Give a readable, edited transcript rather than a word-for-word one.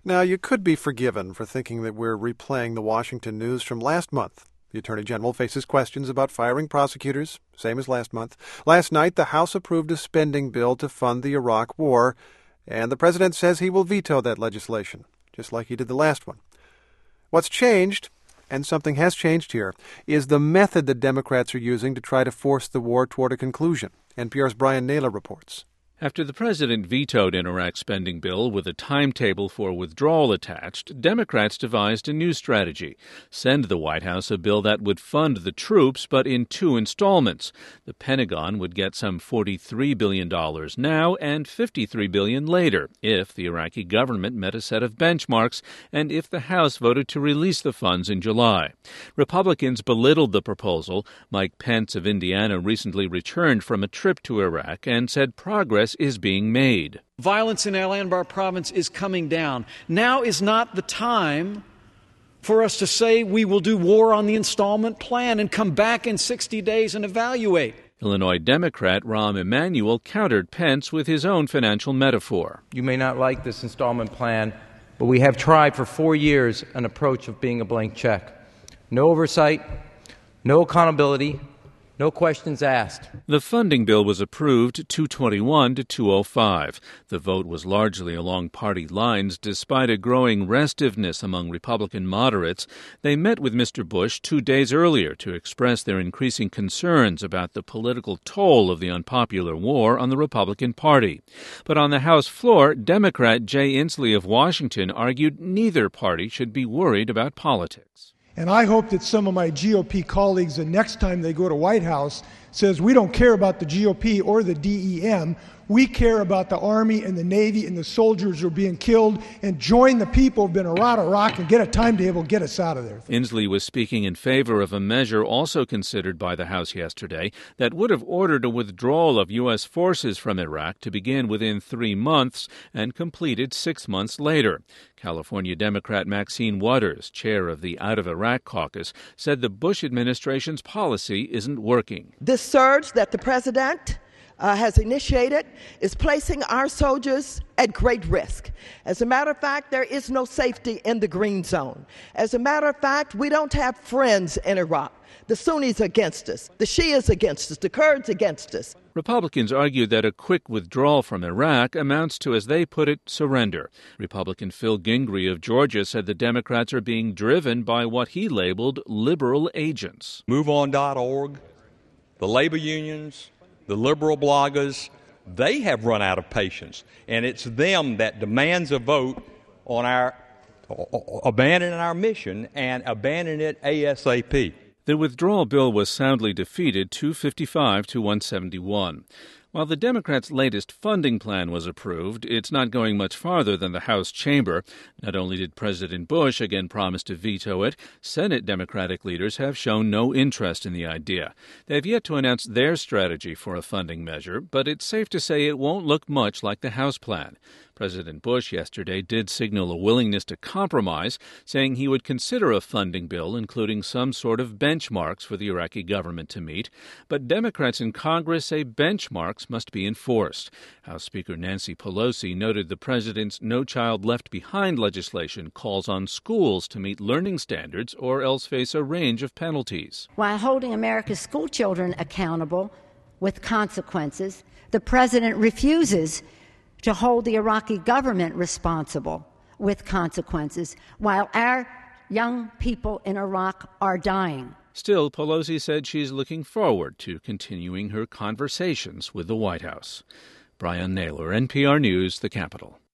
Now, you could be forgiven for thinking that we're replaying the Washington news from last month. The Attorney General faces questions about firing prosecutors, same as last month. Last night, the House approved a spending bill to fund the Iraq War, and the President says he will veto that legislation, just like he did the last one. What's changed, and something has changed here, is the method that Democrats are using to try to force the war toward a conclusion. NPR's Brian Naylor reports. After the president vetoed an Iraq spending bill with a timetable for withdrawal attached, Democrats devised a new strategy: send the White House a bill that would fund the troops, but in 2 installments. The Pentagon would get some $43 billion now and $53 billion later if the Iraqi government met a set of benchmarks and if the House voted to release the funds in July. Republicans belittled the proposal. Mike Pence of Indiana recently returned from a trip to Iraq and said progress is being made. Violence in Al Anbar province is coming down. Now is not the time for us to say we will do war on the installment plan and come back in 60 days and evaluate. Illinois Democrat Rahm Emanuel countered Pence with his own financial metaphor. You may not like this installment plan, but we have tried for 4 years an approach of being a blank check. No oversight, no accountability, no questions asked. The funding bill was approved 221 to 205. The vote was largely along party lines, despite a growing restiveness among Republican moderates. They met with Mr. Bush 2 days earlier to express their increasing concerns about the political toll of the unpopular war on the Republican Party. But on the House floor, Democrat Jay Inslee of Washington argued neither party should be worried about politics. And I hope that some of my GOP colleagues, the next time they go to White House, says we don't care about the GOP or the DEM. We care about the Army and the Navy and the soldiers who are being killed, and join the people who have been around Iraq and get a timetable, get us out of there. Inslee was speaking in favor of a measure also considered by the House yesterday that would have ordered a withdrawal of U.S. forces from Iraq to begin within 3 months and completed 6 months later. California Democrat Maxine Waters, chair of the Out of Iraq caucus, said the Bush administration's policy isn't working. This surge that the president has initiated is placing our soldiers at great risk. As a matter of fact, there is no safety in the green zone. As a matter of fact, we don't have friends in Iraq. The Sunnis against us, the Shias against us, the Kurds against us. Republicans argued that a quick withdrawal from Iraq amounts to, as they put it, surrender. Republican Phil Gingrey of Georgia said the Democrats are being driven by what he labeled liberal agents. MoveOn.org, the labor unions, the liberal bloggers, they have run out of patience. And it's them that demands a vote on our abandoning our mission and abandoning it ASAP. The withdrawal bill was soundly defeated 255 to 171. While the Democrats' latest funding plan was approved, it's not going much farther than the House chamber. Not only did President Bush again promise to veto it, Senate Democratic leaders have shown no interest in the idea. They've yet to announce their strategy for a funding measure, but it's safe to say it won't look much like the House plan. President Bush yesterday did signal a willingness to compromise, saying he would consider a funding bill including some sort of benchmarks for the Iraqi government to meet. But Democrats in Congress say benchmarks must be enforced. House Speaker Nancy Pelosi noted the president's No Child Left Behind legislation calls on schools to meet learning standards or else face a range of penalties. While holding America's school children accountable with consequences, the president refuses to hold the Iraqi government responsible with consequences, while our young people in Iraq are dying. Still, Pelosi said she's looking forward to continuing her conversations with the White House. Brian Naylor, NPR News, the Capitol.